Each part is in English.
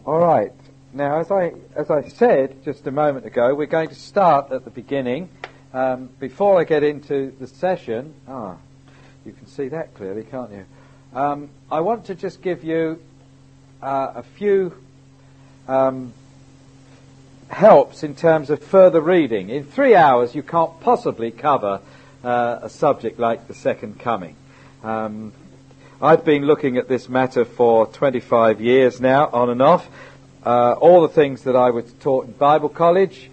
All right. Now, as I said just a moment ago, we're going to start at the beginning. Before I get into the session, you can see that clearly, can't you? I want to just give you a few helps in terms of further reading. In 3 hours, you can't possibly cover a subject like the Second Coming. I've been looking at this matter for 25 years now, on and off. All the things that I was taught in Bible college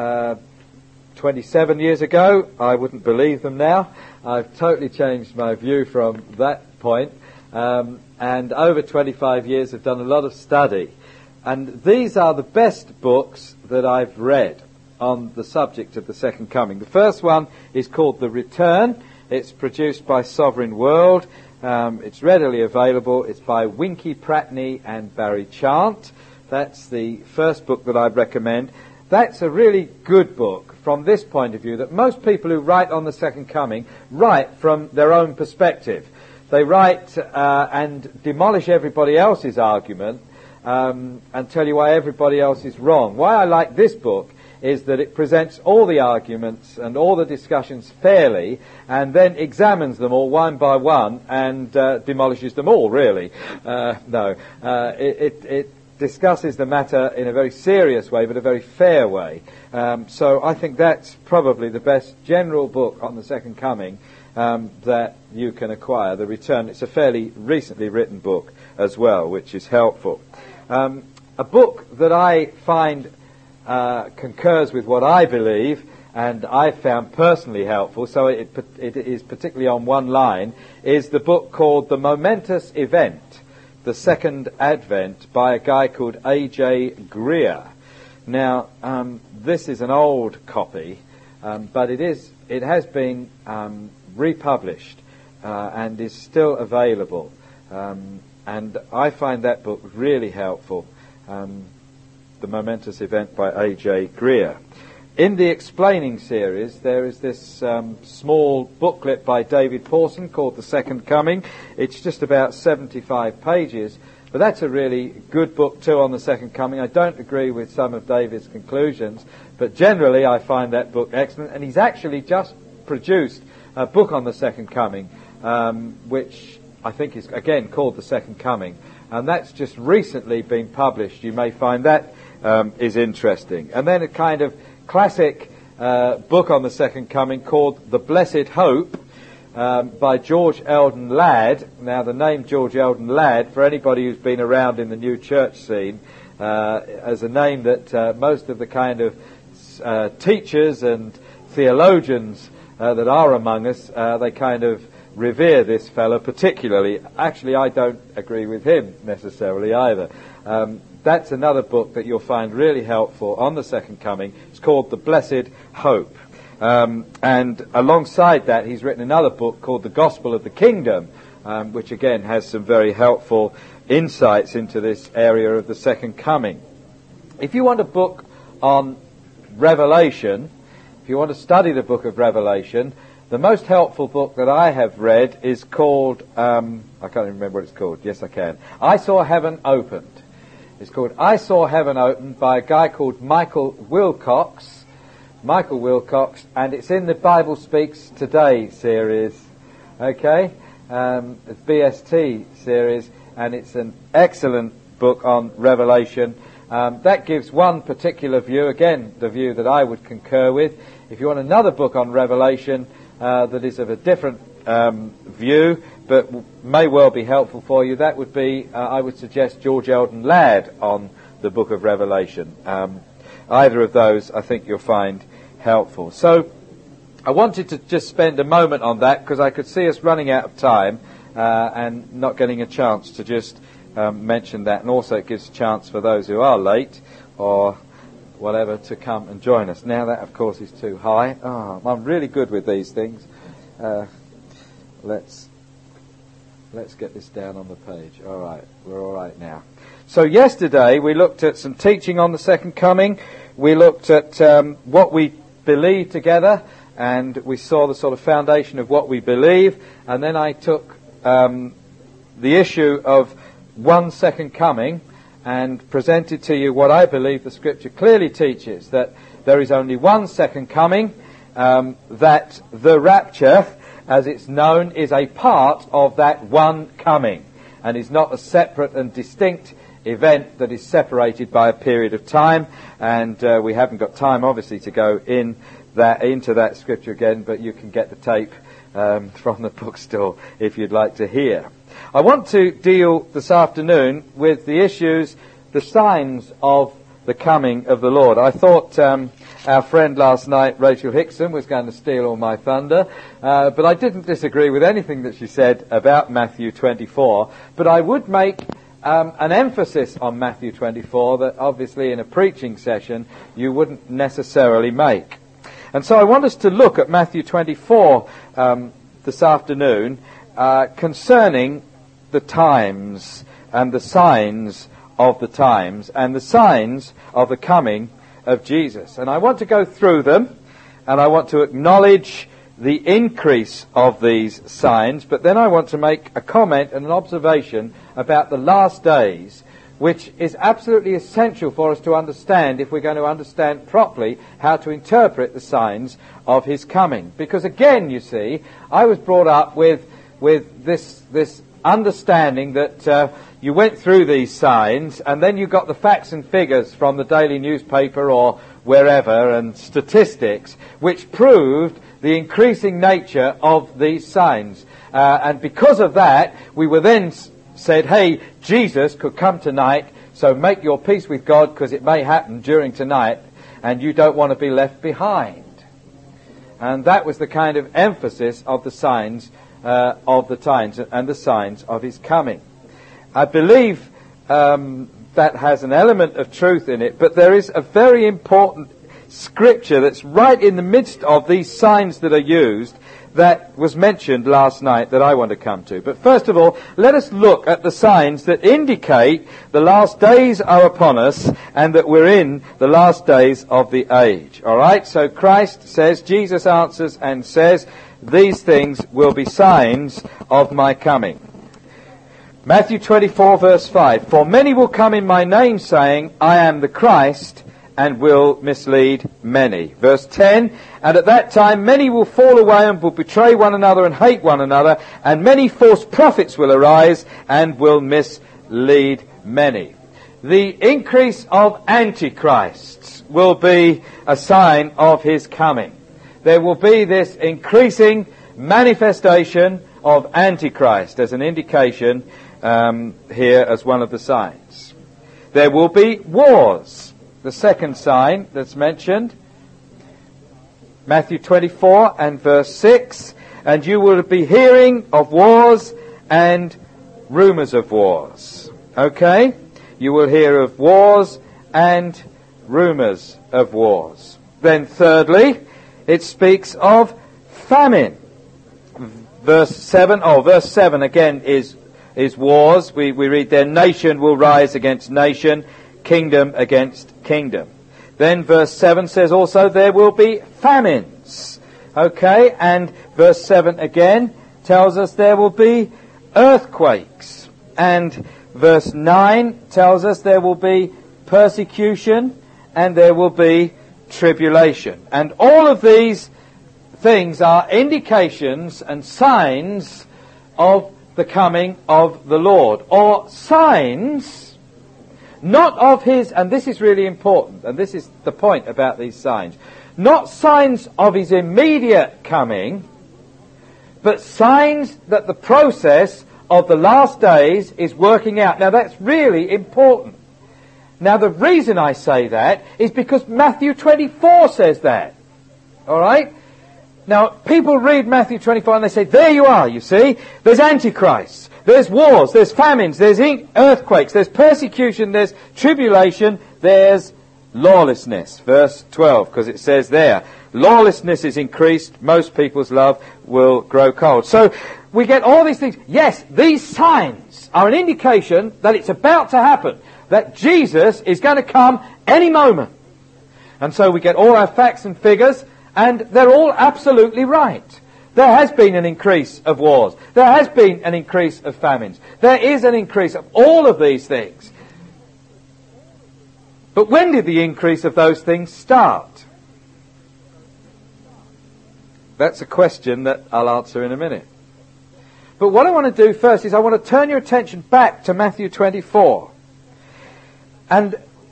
27 years ago, I wouldn't believe them now. I've totally changed my view from that point. And over 25 years I've done a lot of study. And these are the best books that I've read on the subject of the Second Coming. The first one is called The Return. It's produced by Sovereign World. It's readily available. It's by Winky Pratney and Barry Chant. That's the first book that I'd recommend. That's a really good book from this point of view, that most people who write on the Second Coming write from their own perspective. They write and demolish everybody else's argument and tell you why everybody else is wrong. Why I like this book is that it presents all the arguments and all the discussions fairly and then examines them all one by one and demolishes them all, really. It discusses the matter in a very serious way, but a very fair way. So I think that's probably the best general book on the Second Coming that you can acquire, The Return. It's a fairly recently written book as well, which is helpful. A book that I find concurs with what I believe, and I've found personally helpful, so it is particularly on one line, is the book called The Momentous Event, The Second Advent, by a guy called A.J. Greer. Now, this is an old copy, but it has been republished and is still available. And I find that book really helpful, The Momentous Event by A.J. Greer. In the Explaining series, there is this small booklet by David Pawson called The Second Coming. It's just about 75 pages, but that's a really good book too on the Second Coming. I don't agree with some of David's conclusions, but generally I find that book excellent. And he's actually just produced a book on the Second Coming, which I think is, again, called The Second Coming. And that's just recently been published. You may find that is interesting. And then a kind of classic book on the Second Coming called The Blessed Hope by George Eldon Ladd. Now, the name George Eldon Ladd, for anybody who's been around in the new church scene, as a name that most of the kind of teachers and theologians that are among us, they kind of revere this fellow particularly. Actually, I don't agree with him necessarily either. That's another book that you'll find really helpful on the Second Coming. It's called The Blessed Hope. And alongside that, he's written another book called The Gospel of the Kingdom, which again has some very helpful insights into this area of the Second Coming. If you want a book on Revelation, if you want to study the book of Revelation, the most helpful book that I have read is called, I can't even remember what it's called. Yes, I can. I Saw Heaven Opened. It's called I Saw Heaven Opened by a guy called Michael Wilcox. Michael Wilcox, and it's in the Bible Speaks Today series. Okay? It's BST series, and it's an excellent book on Revelation. That gives one particular view, again, the view that I would concur with. If you want another book on Revelation that is of a different view, but may well be helpful for you, that would be, I would suggest, George Eldon Ladd on the book of Revelation. Either of those I think you'll find helpful. So I wanted to just spend a moment on that because I could see us running out of time and not getting a chance to just mention that. And also it gives a chance for those who are late or whatever to come and join us. Now that, of course, is too high. I'm really good with these things. Let's get this down on the page. All right, we're all right now. So yesterday we looked at some teaching on the Second Coming. We looked at what we believe together, and we saw the sort of foundation of what we believe. And then I took the issue of one Second Coming and presented to you what I believe the Scripture clearly teaches, that there is only one second coming, that the rapture, as it's known, is a part of that one coming, and is not a separate and distinct event that is separated by a period of time. And we haven't got time, obviously, to go into that Scripture again, but you can get the tape from the bookstore if you'd like to hear. I want to deal this afternoon with the issues, the signs of the coming of the Lord. I thought our friend last night, Rachel Hickson, was going to steal all my thunder, but I didn't disagree with anything that she said about Matthew 24, but I would make an emphasis on Matthew 24 that obviously in a preaching session you wouldn't necessarily make. And so I want us to look at Matthew 24 this afternoon concerning the times and the signs of the times and the signs of the coming of Jesus. And I want to go through them, and I want to acknowledge the increase of these signs, but then I want to make a comment and an observation about the last days, which is absolutely essential for us to understand if we're going to understand properly how to interpret the signs of his coming. Because again, you see, I was brought up with this understanding that you went through these signs and then you got the facts and figures from the daily newspaper or wherever and statistics which proved the increasing nature of these signs. And because of that, we were then said, hey, Jesus could come tonight, so make your peace with God because it may happen during tonight and you don't want to be left behind. And that was the kind of emphasis of the signs of the times and the signs of his coming. I believe that has an element of truth in it, but there is a very important scripture that's right in the midst of these signs that are used that was mentioned last night that I want to come to. But first of all, let us look at the signs that indicate the last days are upon us and that we're in the last days of the age. All right? So Christ says, Jesus answers and says, these things will be signs of my coming. Matthew 24 verse 5, for many will come in my name saying, I am the Christ, and will mislead many. Verse 10, and at that time many will fall away and will betray one another and hate one another, and many false prophets will arise and will mislead many. The increase of antichrists will be a sign of his coming. There will be this increasing manifestation of antichrist as an indication here as one of the signs. There will be wars. The second sign that's mentioned, Matthew 24 and verse 6, and you will be hearing of wars and rumours of wars. Okay? You will hear of wars and rumours of wars. Then thirdly, it speaks of famine. Verse 7 again is wars. We read there, nation will rise against nation, kingdom against kingdom. Then verse 7 says also there will be famines. Okay, and verse 7 again tells us there will be earthquakes. And verse 9 tells us there will be persecution and there will be tribulation. And all of these things are indications and signs of the coming of the Lord, or signs not of his, and this is really important, and this is the point about these signs, not signs of his immediate coming, but signs that the process of the last days is working out. Now that's really important. Now the reason I say that is because Matthew 24 says that. Alright? Now people read Matthew 24 and they say, there you are, you see, there's antichrists. There's wars, there's famines, there's earthquakes, there's persecution, there's tribulation, there's lawlessness. Verse 12, because it says there, lawlessness is increased, most people's love will grow cold. So we get all these things. Yes, these signs are an indication that it's about to happen, that Jesus is going to come any moment. And so we get all our facts and figures, and they're all absolutely right. There has been an increase of wars. There has been an increase of famines. There is an increase of all of these things. But when did the increase of those things start? That's a question that I'll answer in a minute. But what I want to do first is I want to turn your attention back to Matthew 24 and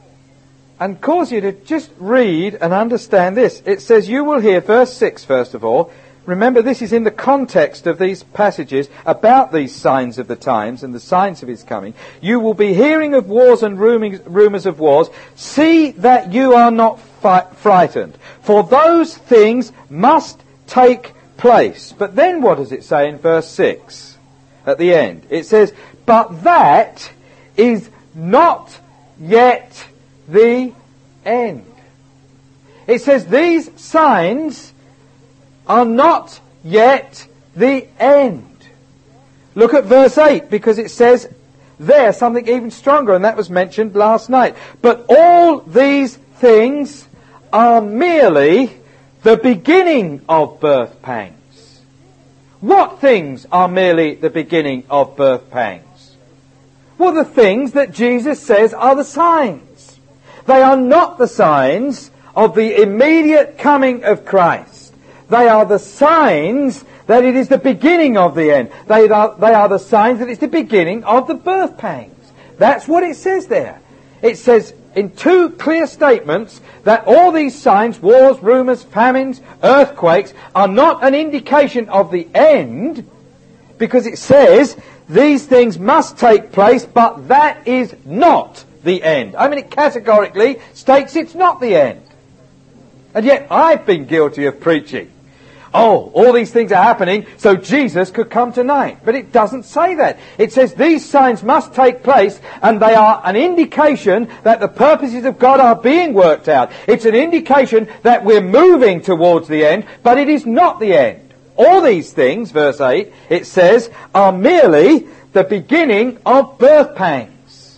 cause you to just read and understand this. It says, you will hear, verse 6 first of all. Remember, this is in the context of these passages about these signs of the times and the signs of his coming. You will be hearing of wars and rumours of wars. See that you are not frightened, for those things must take place. But then what does it say in verse 6 at the end? It says, but that is not yet the end. It says these signs are not yet the end. Look at verse 8, because it says there something even stronger, and that was mentioned last night. But all these things are merely the beginning of birth pangs. What things are merely the beginning of birth pangs? Well, the things that Jesus says are the signs. They are not the signs of the immediate coming of Christ. They are the signs that it is the beginning of the end. They are the signs that it's the beginning of the birth pangs. That's what it says there. It says in two clear statements that all these signs, wars, rumours, famines, earthquakes, are not an indication of the end, because it says these things must take place, but that is not the end. I mean, it categorically states it's not the end. And yet I've been guilty of preaching, oh, all these things are happening so Jesus could come tonight. But it doesn't say that. It says these signs must take place, and they are an indication that the purposes of God are being worked out. It's an indication that we're moving towards the end, but it is not the end. All these things, verse 8, it says, are merely the beginning of birth pangs.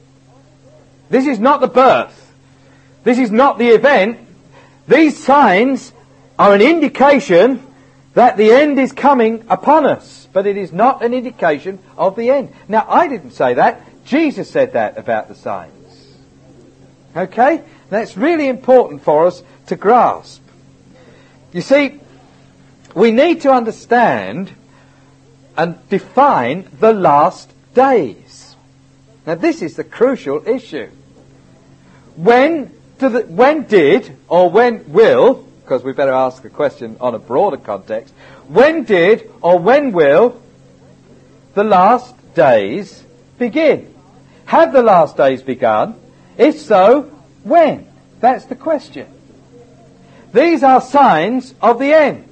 This is not the birth. This is not the event. These signs are an indication that the end is coming upon us, but it is not an indication of the end. Now, I didn't say that. Jesus said that about the signs. Okay? That's really important for us to grasp. You see, we need to understand and define the last days. Now, this is the crucial issue. When did, or when will, because we better ask the question on a broader context, when did or when will the last days begin? Have the last days begun? If so, when? That's the question. These are signs of the end.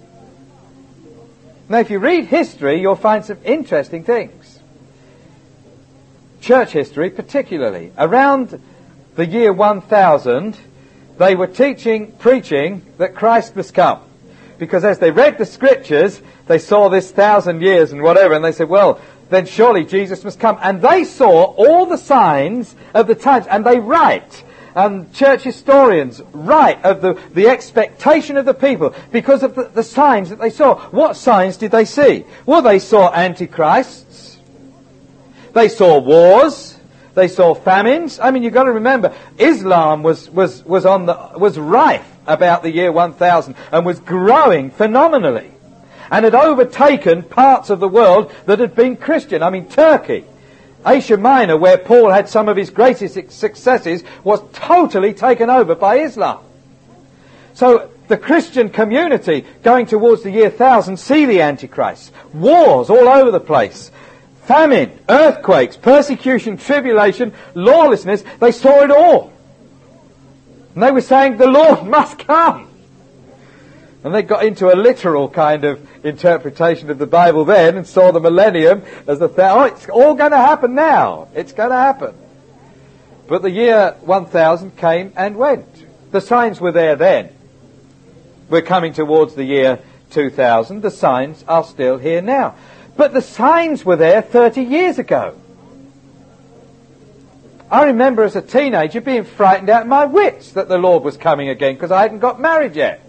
Now, if you read history, you'll find some interesting things. Church history particularly. Around the year 1000, they were preaching that Christ must come. Because as they read the scriptures, they saw this 1,000 years and whatever, and they said, well, then surely Jesus must come. And they saw all the signs of the times, and they write, and church historians write of the expectation of the people because of the signs that they saw. What signs did they see? Well, they saw antichrists. They saw wars. They saw famines. I mean, you've got to remember, Islam was rife about the year 1000 and was growing phenomenally, and had overtaken parts of the world that had been Christian. I mean, Turkey, Asia Minor, where Paul had some of his greatest successes, was totally taken over by Islam. So the Christian community going towards the year 1000 see the Antichrist. Wars all over the place. Famine, earthquakes, persecution, tribulation, lawlessness. They saw it all. And they were saying, the Lord must come. And they got into a literal kind of interpretation of the Bible then and saw the millennium as it's all going to happen now. It's going to happen. But the year 1000 came and went. The signs were there then. We're coming towards the year 2000. The signs are still here now. But the signs were there 30 years ago. I remember as a teenager being frightened out of my wits that the Lord was coming again because I hadn't got married yet.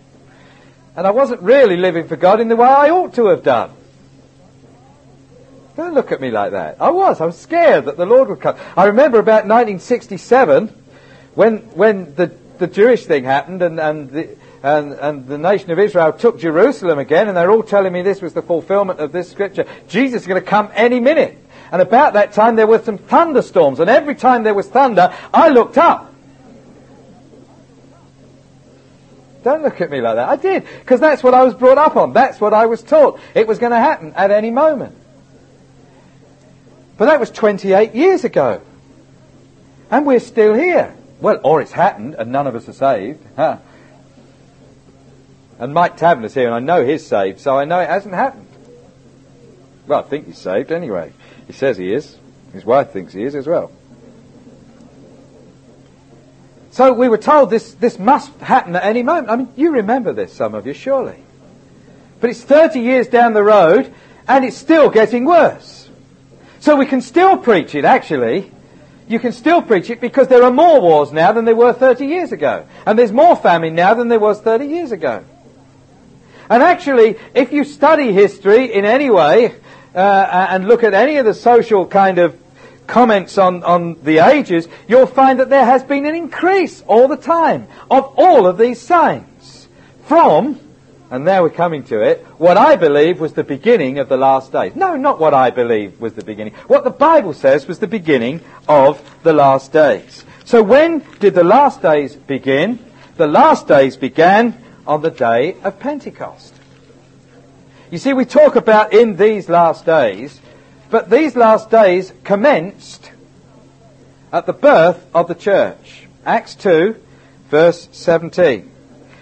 And I wasn't really living for God in the way I ought to have done. Don't look at me like that. I was scared that the Lord would come. I remember about 1967 when the Jewish thing happened and the nation of Israel took Jerusalem again, and they're all telling me this was the fulfillment of this scripture. Jesus is going to come any minute. And about that time there were some thunderstorms, and every time there was thunder, I looked up. Don't look at me like that. I did, because that's what I was brought up on. That's what I was taught. It was going to happen at any moment. But that was 28 years ago. And we're still here. Well, or it's happened and none of us are saved. Huh. And Mike Taverner's here and I know he's saved, so I know it hasn't happened. Well, I think he's saved anyway. He says he is. His wife thinks he is as well. So we were told this must happen at any moment. I mean, you remember this, some of you, surely. But it's 30 years down the road and it's still getting worse. So we can still preach it, actually. You can still preach it because there are more wars now than there were 30 years ago. And there's more famine now than there was 30 years ago. And actually, if you study history in any way and look at any of the social kind of comments on the ages, you'll find that there has been an increase all the time of all of these signs from, and now we're coming to it, what I believe was the beginning of the last days. No, not what I believe was the beginning. What the Bible says was the beginning of the last days. So when did the last days begin? The last days began on the day of Pentecost. You see, we talk about in these last days, but these last days commenced at the birth of the church. Acts 2, verse 17.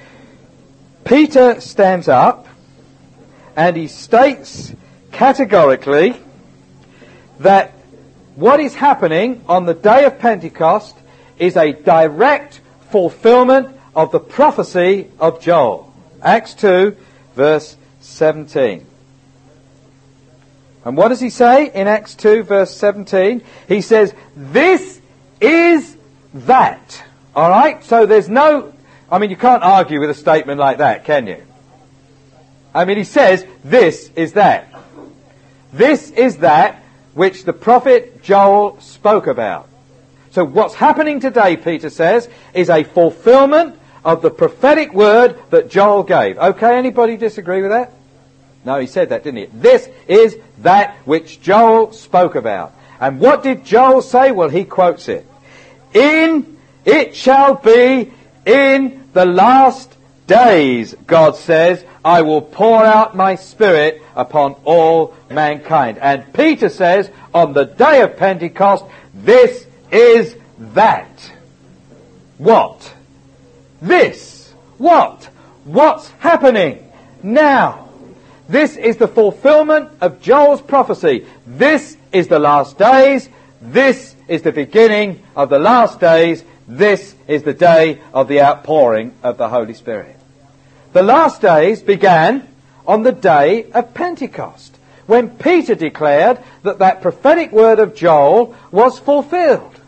Peter stands up and he states categorically that what is happening on the day of Pentecost is a direct fulfillment of the prophecy of Joel. Acts 2, verse 17. And what does he say in Acts 2, verse 17? He says, this is that. All right? So there's no... I mean, you can't argue with a statement like that, can you? I mean, he says, this is that. This is that which the prophet Joel spoke about. So what's happening today, Peter says, is a fulfillment of the prophetic word that Joel gave. Okay, anybody disagree with that? No, he said that, didn't he? This is that which Joel spoke about. And what did Joel say? Well, he quotes it. In it shall be in the last days, God says, I will pour out my Spirit upon all mankind. And Peter says, on the day of Pentecost, this is that. What? This. What? What's happening now? This is the fulfillment of Joel's prophecy. This is the last days. This is the beginning of the last days. This is the day of the outpouring of the Holy Spirit. The last days began on the day of Pentecost, when Peter declared that prophetic word of Joel was fulfilled.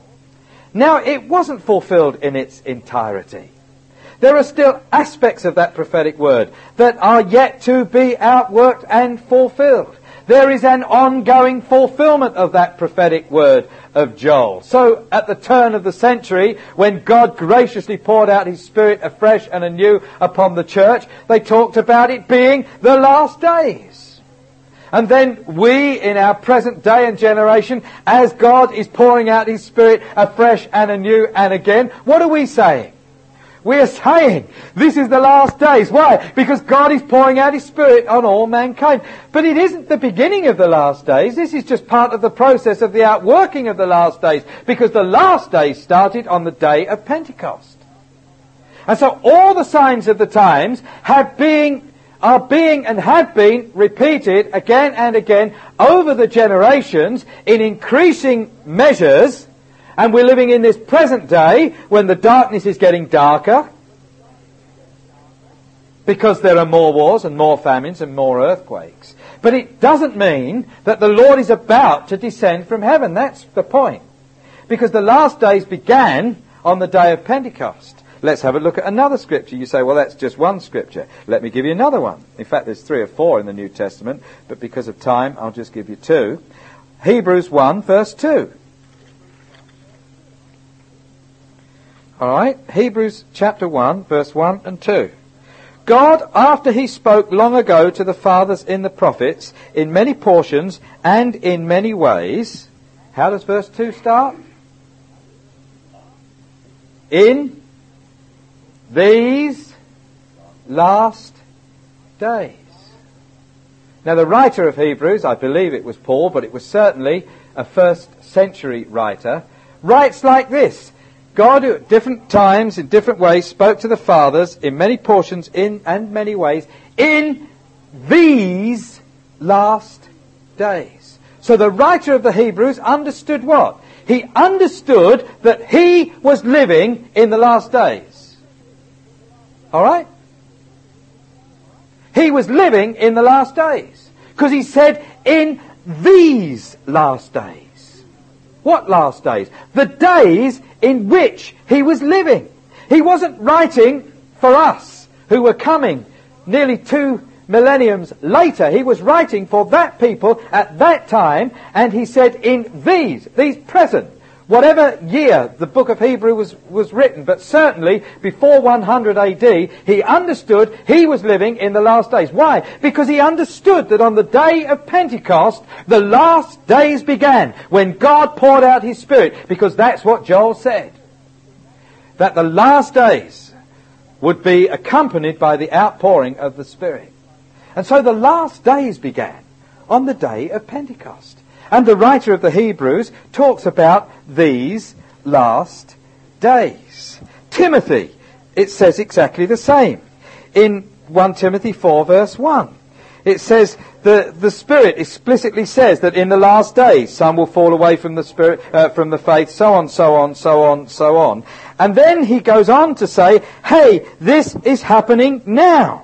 Now, it wasn't fulfilled in its entirety. There are still aspects of that prophetic word that are yet to be outworked and fulfilled. There is an ongoing fulfillment of that prophetic word of Joel. So at the turn of the century, when God graciously poured out His Spirit afresh and anew upon the church, they talked about it being the last days. And then we, in our present day and generation, as God is pouring out His Spirit afresh and anew and again, what are we saying? We are saying this is the last days. Why? Because God is pouring out His Spirit on all mankind. But it isn't the beginning of the last days. This is just part of the process of the outworking of the last days. Because the last days started on the day of Pentecost. And so all the signs of the times are being and have been repeated again and again over the generations in increasing measures. And we're living in this present day when the darkness is getting darker because there are more wars and more famines and more earthquakes. But it doesn't mean that the Lord is about to descend from heaven. That's the point. Because the last days began on the day of Pentecost. let's have a look at another scripture. You say, well, that's just one scripture. Let me give you another one. In fact, there's 3 or 4 in the New Testament, but because of time, I'll just give you 2. Hebrews 1, verse 2. All right, Hebrews chapter 1, verse 1 and 2. God, after he spoke long ago to the fathers in the prophets, in many portions and in many ways. How does verse 2 start? In these last days. Now the writer of Hebrews, I believe it was Paul, but it was certainly a first century writer, writes like this. God, who at different times, in different ways, spoke to the fathers in many portions and many ways in these last days. So the writer of the Hebrews understood what? He understood that he was living in the last days. All right? He was living in the last days. Because he said, in these last days. What last days? The days in which he was living. He wasn't writing for us who were coming nearly 2 millenniums later. He was writing for that people at that time, and he said in these present, whatever year the book of Hebrews was written, but certainly before 100 AD, he understood he was living in the last days. Why? Because he understood that on the day of Pentecost, the last days began, when God poured out his Spirit, because that's what Joel said. That the last days would be accompanied by the outpouring of the Spirit. And so the last days began on the day of Pentecost. And the writer of the Hebrews talks about these last days. Timothy, it says exactly the same. In 1 Timothy 4 verse 1. It says, the Spirit explicitly says that in the last days some will fall away from the Spirit, from the faith, so on, so on, so on, so on. And then he goes on to say, hey, this is happening now.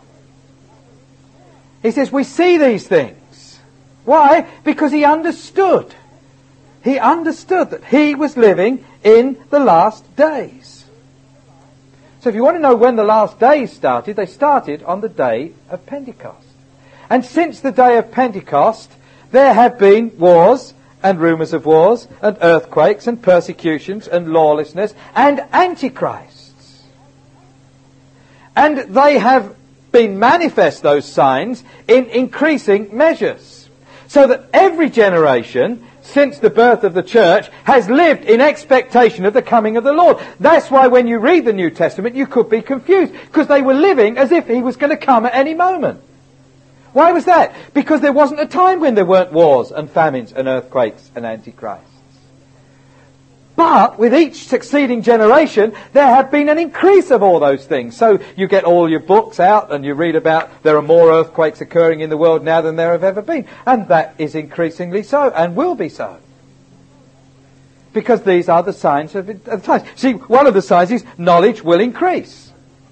He says, we see these things. Why? Because he understood. He understood that he was living in the last days. So if you want to know when the last days started, they started on the day of Pentecost. And since the day of Pentecost, there have been wars and rumours of wars and earthquakes and persecutions and lawlessness and antichrists. And they have been manifest, those signs, in increasing measures. So that every generation since the birth of the church has lived in expectation of the coming of the Lord. That's why when you read the New Testament you could be confused, because they were living as if he was going to come at any moment. Why was that? Because there wasn't a time when there weren't wars and famines and earthquakes and antichrists. But with each succeeding generation, there have been an increase of all those things. So you get all your books out and you read about there are more earthquakes occurring in the world now than there have ever been. And that is increasingly so and will be so. Because these are the signs of the times. See, one of the signs is knowledge will increase.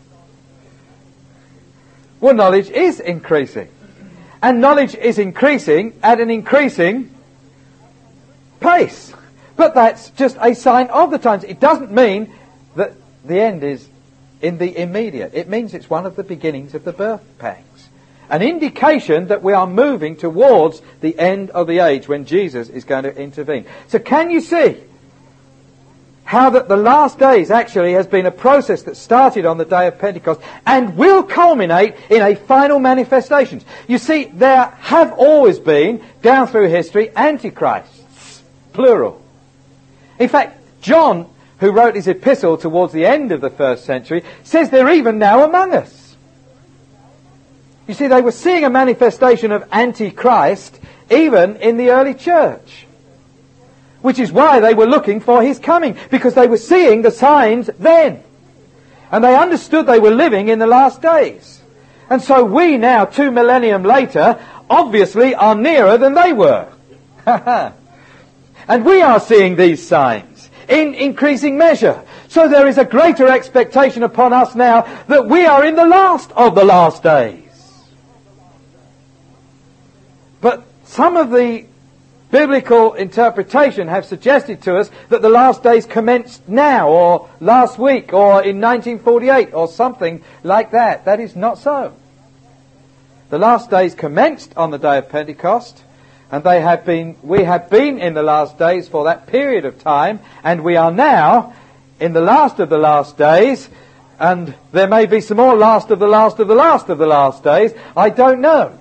Well, knowledge is increasing. And knowledge is increasing at an increasing pace. But that's just a sign of the times. It doesn't mean that the end is in the immediate. It means it's one of the beginnings of the birth pangs. An indication that we are moving towards the end of the age when Jesus is going to intervene. So can you see how that the last days actually has been a process that started on the day of Pentecost and will culminate in a final manifestation? You see, there have always been, down through history, antichrists, plural. In fact, John, who wrote his epistle towards the end of the first century, says they're even now among us. You see, they were seeing a manifestation of Antichrist even in the early church. Which is why they were looking for his coming, because they were seeing the signs then. And they understood they were living in the last days. And so we now, 2 millennium later, obviously are nearer than they were. And we are seeing these signs in increasing measure. So there is a greater expectation upon us now that we are in the last of the last days. But some of the biblical interpretation have suggested to us that the last days commenced now, or last week, or in 1948, or something like that. That is not so. The last days commenced on the day of Pentecost, and we have been in the last days for that period of time, and we are now in the last of the last days, and there may be some more last of the last of the last of the last days. I don't know.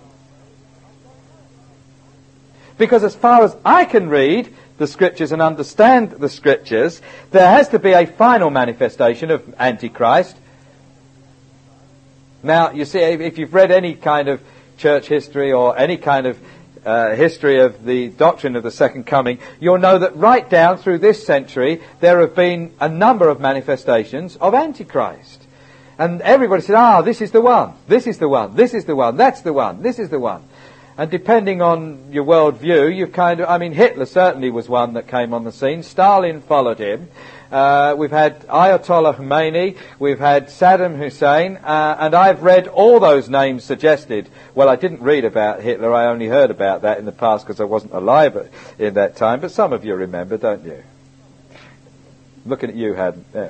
Because as far as I can read the Scriptures and understand the Scriptures, there has to be a final manifestation of Antichrist. Now, you see, if you've read any kind of church history or any kind of history of the doctrine of the Second Coming, you'll know that right down through this century, there have been a number of manifestations of Antichrist. And everybody said, this is the one, this is the one, this is the one, that's the one, this is the one. And depending on your world view, Hitler certainly was one that came on the scene. Stalin followed him. We've had Ayatollah Khomeini. We've had Saddam Hussein. And I've read all those names suggested. Well, I didn't read about Hitler. I only heard about that in the past because I wasn't alive in that time. But some of you remember, don't you? Looking at you, hadn't. Yeah.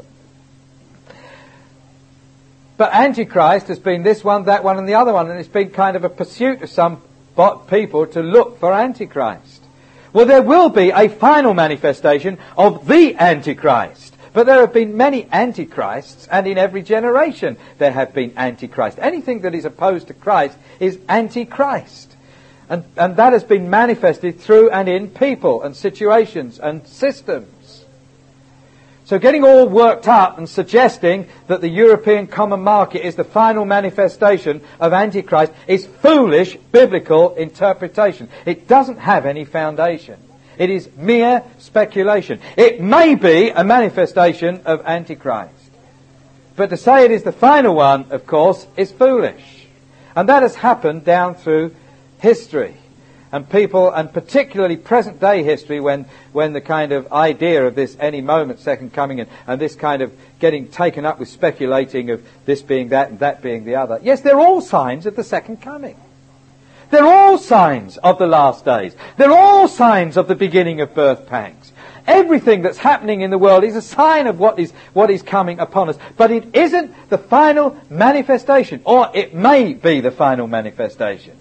But Antichrist has been this one, that one, and the other one. And it's been kind of a pursuit of some people to look for Antichrist. Well, there will be a final manifestation of the Antichrist. But there have been many Antichrists, and in every generation there have been Antichrists. Anything that is opposed to Christ is Antichrist. And that has been manifested through and in people and situations and systems. So getting all worked up and suggesting that the European common market is the final manifestation of Antichrist is foolish biblical interpretation. It doesn't have any foundation. It is mere speculation. It may be a manifestation of Antichrist. But to say it is the final one, of course, is foolish. And that has happened down through history. And people, and particularly present-day history, when the kind of idea of this any moment second coming and this kind of getting taken up with speculating of this being that and that being the other. Yes, they're all signs of the second coming. They're all signs of the last days. They're all signs of the beginning of birth pangs. Everything that's happening in the world is a sign of what is coming upon us. But it isn't the final manifestation, or it may be the final manifestation.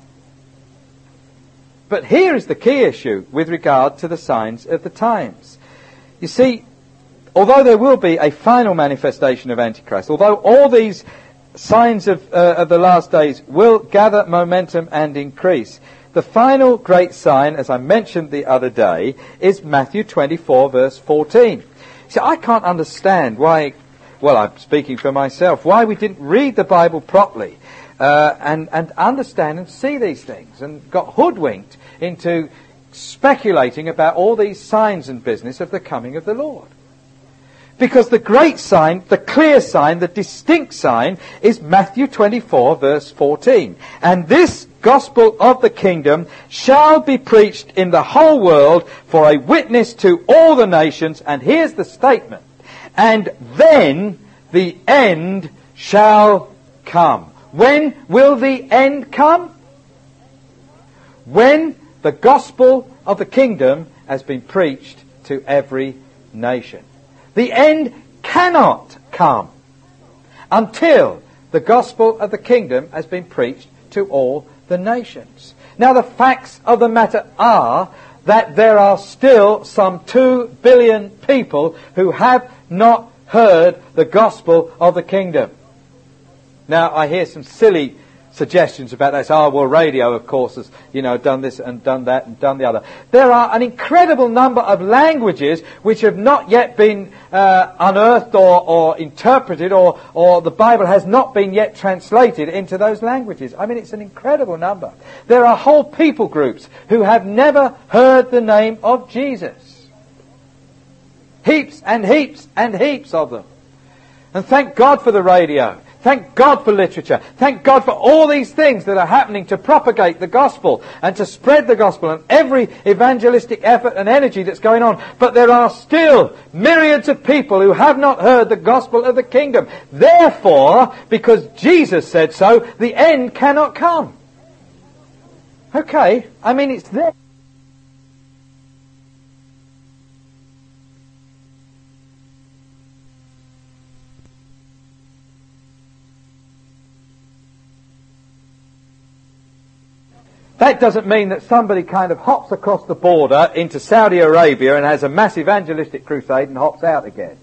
But here is the key issue with regard to the signs of the times. You see, although there will be a final manifestation of Antichrist, although all these signs of the last days will gather momentum and increase, the final great sign, as I mentioned the other day, is Matthew 24, verse 14. See, I can't understand why, well, I'm speaking for myself, why we didn't read the Bible properly. And understand and see these things, and got hoodwinked into speculating about all these signs and business of the coming of the Lord. Because the great sign, the clear sign, the distinct sign is Matthew 24 verse 14. And this gospel of the kingdom shall be preached in the whole world for a witness to all the nations. And here's the statement. And then the end shall come. When will the end come? When the gospel of the kingdom has been preached to every nation. The end cannot come until the gospel of the kingdom has been preached to all the nations. Now, the facts of the matter are that there are still some 2 billion people who have not heard the gospel of the kingdom. Now, I hear some silly suggestions about that. Radio, of course, has, done this and done that and done the other. There are an incredible number of languages which have not yet been unearthed or interpreted, or the Bible has not been yet translated into those languages. I mean, it's an incredible number. There are whole people groups who have never heard the name of Jesus. Heaps and heaps and heaps of them. And thank God for the radio. Thank God for literature. Thank God for all these things that are happening to propagate the gospel and to spread the gospel, and every evangelistic effort and energy that's going on. But there are still myriads of people who have not heard the gospel of the kingdom. Therefore, because Jesus said so, the end cannot come. Okay, I mean, it's there. That doesn't mean that somebody kind of hops across the border into Saudi Arabia and has a massive evangelistic crusade and hops out again.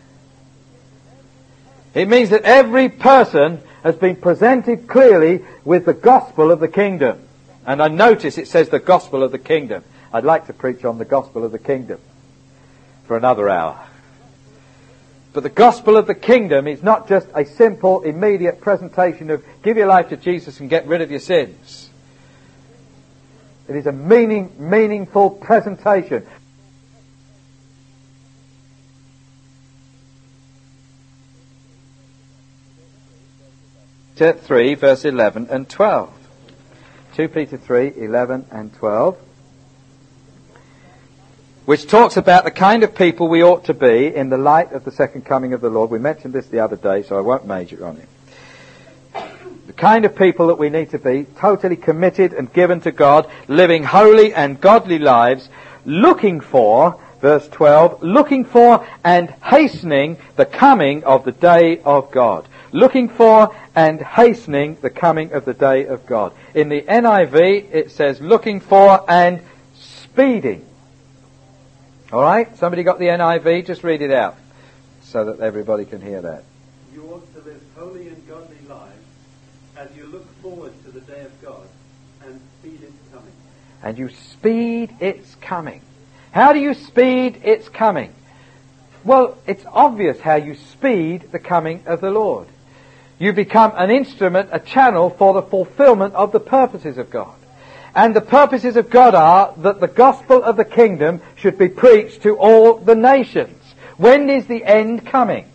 It means that every person has been presented clearly with the gospel of the kingdom. And I notice it says the gospel of the kingdom. I'd like to preach on the gospel of the kingdom for another hour. But the gospel of the kingdom is not just a simple, immediate presentation of give your life to Jesus and get rid of your sins. It is a meaningful presentation. Peter 3, verse 11 and 12. 2 Peter 3, 11 and 12. Which talks about the kind of people we ought to be in the light of the second coming of the Lord. We mentioned this the other day, so I won't major on it. The kind of people that we need to be, totally committed and given to God, living holy and godly lives, looking for, verse 12, looking for and hastening the coming of the day of God. Looking for and hastening the coming of the day of God. In the NIV, it says looking for and speeding. All right? Somebody got the NIV? Just read it out so that everybody can hear that. You ought to live holy and godly lives as you look forward to the day of God and speed its coming. And you speed its coming. How do you speed its coming? Well, it's obvious how you speed the coming of the Lord. You become an instrument, a channel for the fulfillment of the purposes of God. And the purposes of God are that the gospel of the kingdom should be preached to all the nations. When is the end coming?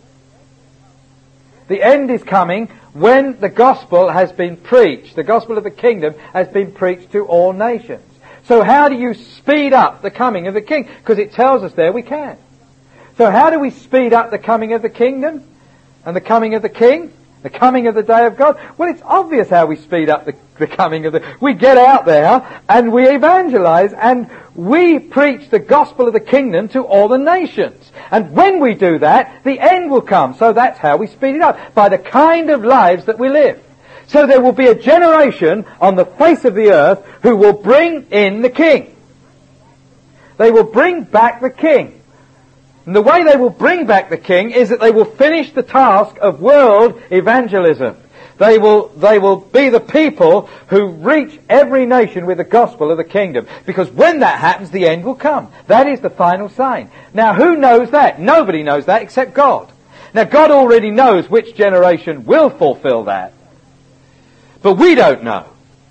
The end is coming when the gospel has been preached. The gospel of the kingdom has been preached to all nations. So how do you speed up the coming of the king? Because it tells us there we can. So how do we speed up the coming of the kingdom and the coming of the king? The coming of the day of God? Well, it's obvious how we speed up the coming of the... We get out there and we evangelize and we preach the gospel of the kingdom to all the nations. And when we do that, the end will come. So that's how we speed it up, by the kind of lives that we live. So there will be a generation on the face of the earth who will bring in the king. They will bring back the king. And the way they will bring back the king is that they will finish the task of world evangelism. They will be the people who reach every nation with the gospel of the kingdom. Because when that happens, the end will come. That is the final sign. Now, who knows that? Nobody knows that except God. Now, God already knows which generation will fulfill that. But we don't know.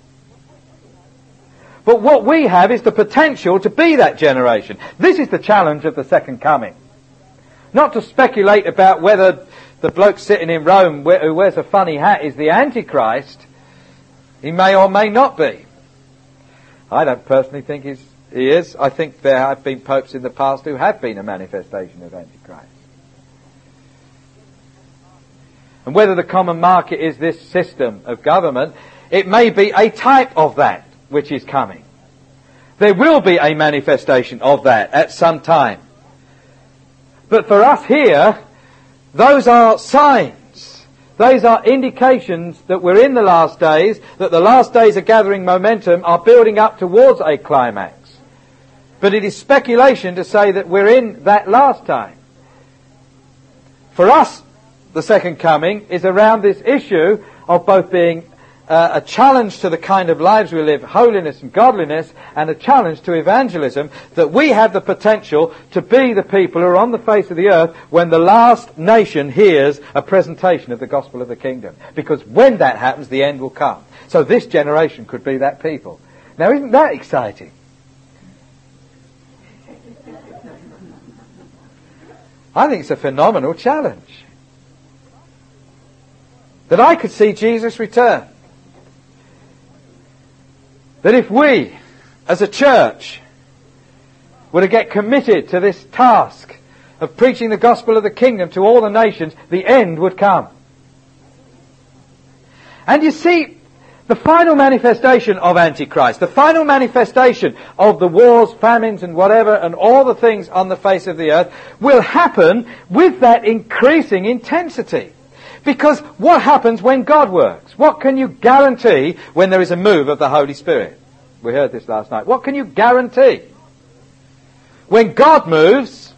But what we have is the potential to be that generation. This is the challenge of the second coming. Not to speculate about whether the bloke sitting in Rome who wears a funny hat is the Antichrist. He may or may not be. I don't personally think he is. I think there have been popes in the past who have been a manifestation of Antichrist. And whether the common market is this system of government, it may be a type of that which is coming. There will be a manifestation of that at some time. But for us here, those are signs. Those are indications that we're in the last days, that the last days are gathering momentum, are building up towards a climax. But it is speculation to say that we're in that last time. For us, the second coming is around this issue of both being a challenge to the kind of lives we live, holiness and godliness, and a challenge to evangelism, that we have the potential to be the people who are on the face of the earth when the last nation hears a presentation of the gospel of the kingdom. Because when that happens, the end will come. So this generation could be that people. Now, isn't that exciting? I think it's a phenomenal challenge. That I could see Jesus return. That if we, as a church, were to get committed to this task of preaching the gospel of the kingdom to all the nations, the end would come. And you see, the final manifestation of Antichrist, the final manifestation of the wars, famines and whatever, and all the things on the face of the earth, will happen with that increasing intensity. Because what happens when God works? What can you guarantee when there is a move of the Holy Spirit? We heard this last night. What can you guarantee? When God moves,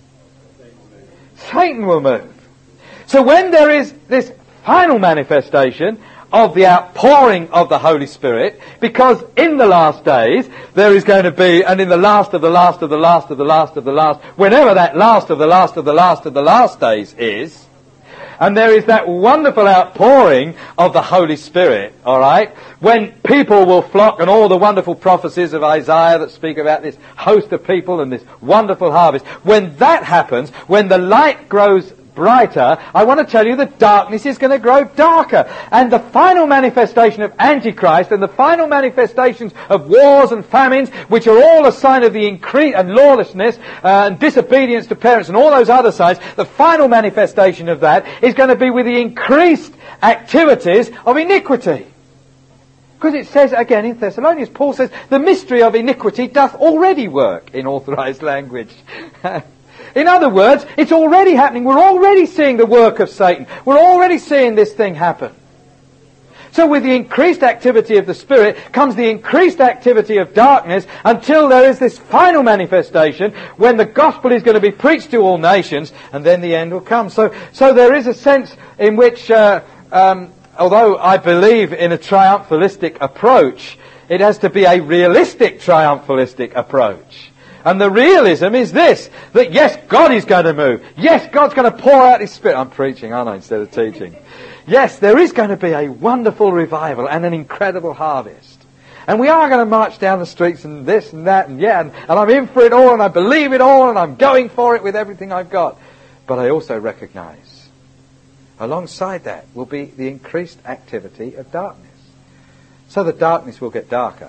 Satan will move. So when there is this final manifestation of the outpouring of the Holy Spirit, because in the last days there is going to be, and in the last of the last of the last of the last of the last, whenever that last of the last of the last of the last days is, and there is that wonderful outpouring of the Holy Spirit, all right, when people will flock, and all the wonderful prophecies of Isaiah that speak about this host of people and this wonderful harvest, when that happens, when the light grows brighter, I want to tell you that darkness is going to grow darker. And the final manifestation of Antichrist and the final manifestations of wars and famines, which are all a sign of the increase and lawlessness and disobedience to parents and all those other signs, the final manifestation of that is going to be with the increased activities of iniquity. Because it says again in Thessalonians, Paul says, the mystery of iniquity doth already work, in authorized language. In other words, it's already happening. We're already seeing the work of Satan. We're already seeing this thing happen. So with the increased activity of the Spirit comes the increased activity of darkness until there is this final manifestation when the gospel is going to be preached to all nations, and then the end will come. So there is a sense in which, although I believe in a triumphalistic approach, it has to be a realistic triumphalistic approach. And the realism is this, that yes, God is going to move. Yes, God's going to pour out His Spirit. I'm preaching, aren't I, instead of teaching. Yes, there is going to be a wonderful revival and an incredible harvest. And we are going to march down the streets and this and that and and I'm in for it all and I believe it all and I'm going for it with everything I've got. But I also recognize, alongside that will be the increased activity of darkness. So the darkness will get darker.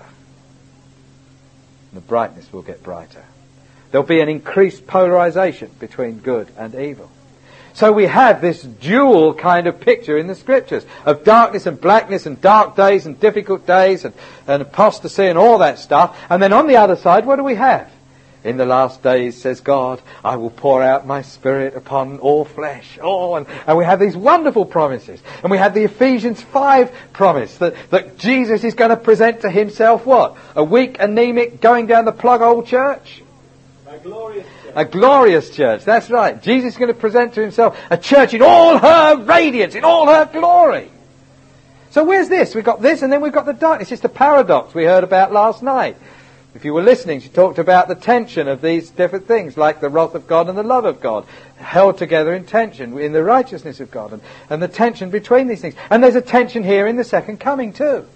The brightness will get brighter. There'll be an increased polarization between good and evil. So we have this dual kind of picture in the Scriptures of darkness and blackness and dark days and difficult days and apostasy and all that stuff. And then on the other side, what do we have? In the last days, says God, I will pour out my Spirit upon all flesh. And we have these wonderful promises. And we have the Ephesians 5 promise that Jesus is going to present to Himself what? A weak, anemic, going down the plug old church? A glorious church. A glorious church, that's right. Jesus is going to present to Himself a church in all her radiance, in all her glory. So where's this? We've got this and then we've got the darkness. It's the paradox we heard about last night. If you were listening, she talked about the tension of these different things, like the wrath of God and the love of God, held together in tension, in the righteousness of God, and the tension between these things. And there's a tension here in the second coming too.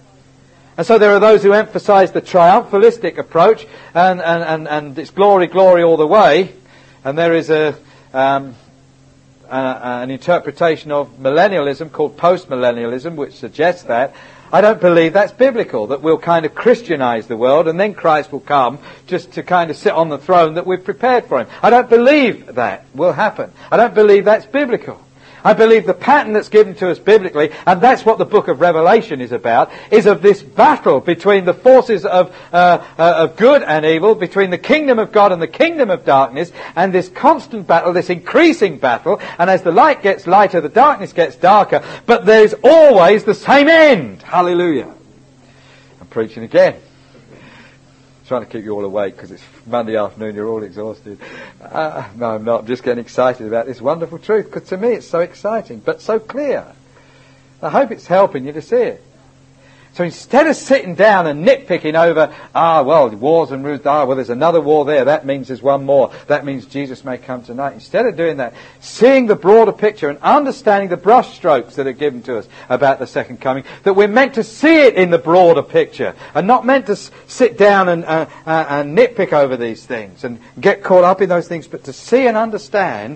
And so there are those who emphasize the triumphalistic approach, and it's glory, glory all the way. And there is an interpretation of millennialism called postmillennialism, which suggests that. I don't believe that's biblical, that we'll kind of Christianize the world and then Christ will come just to kind of sit on the throne that we've prepared for Him. I don't believe that will happen. I don't believe that's biblical. I believe the pattern that's given to us biblically, and that's what the book of Revelation is about, is of this battle between the forces of good and evil, between the kingdom of God and the kingdom of darkness, and this constant battle, this increasing battle, and as the light gets lighter, the darkness gets darker, but there's always the same end. Hallelujah. I'm preaching again. Trying to keep you all awake because it's Monday afternoon, you're all exhausted. No, I'm not. I'm just getting excited about this wonderful truth, because to me it's so exciting, but so clear. I hope it's helping you to see it. So instead of sitting down and nitpicking over, wars and rules, there's another war there, that means there's one more, that means Jesus may come tonight. Instead of doing that, seeing the broader picture and understanding the brushstrokes that are given to us about the second coming, that we're meant to see it in the broader picture and not meant to sit down and nitpick over these things and get caught up in those things, but to see and understand